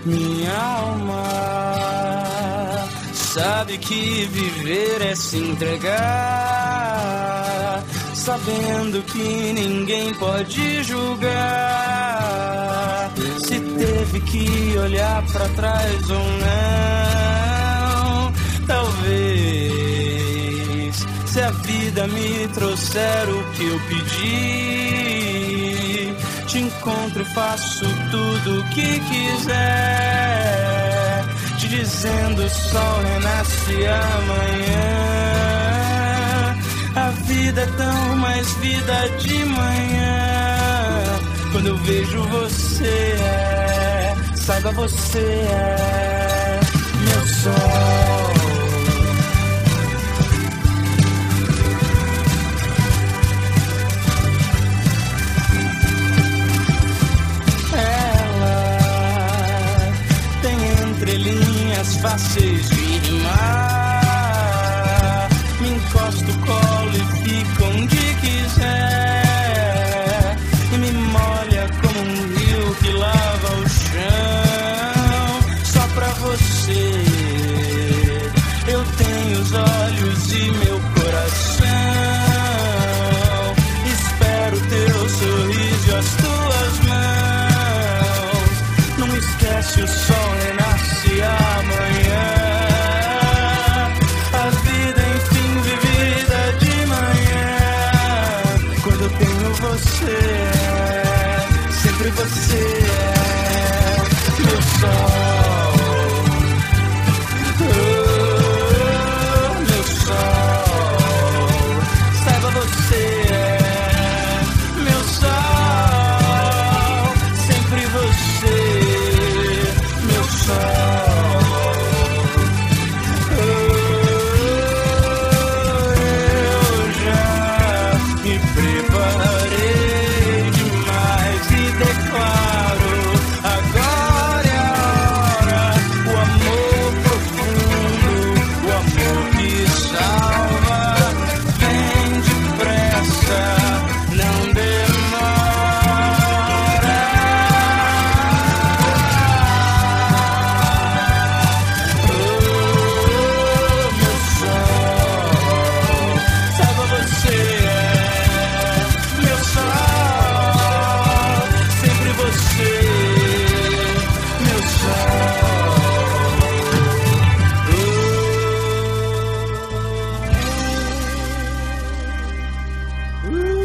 Minha alma sabe que viver é se entregar, sabendo que ninguém pode julgar se teve que olhar pra trás ou não. Talvez, se a vida me trouxer o que eu pedi, te encontro e faço tudo o que quiser, te dizendo o sol renasce amanhã. A vida é tão mais vida de manhã. Quando eu vejo você, saiba você é meu sol. Fáceis de rimar, me encosto o colo e fico onde quiser, e me molha como um rio que lava o chão. Só pra você eu tenho os olhos e meu coração. Espero teu sorriso e as tuas mãos. Não esquece, o sol renasce amanhã. A vida, enfim, vivida de manhã. Quando eu tenho você, sempre você é meu sol. Oh, meu sol. Saiba, você é meu sol. Sempre você, meu sol. Ooh.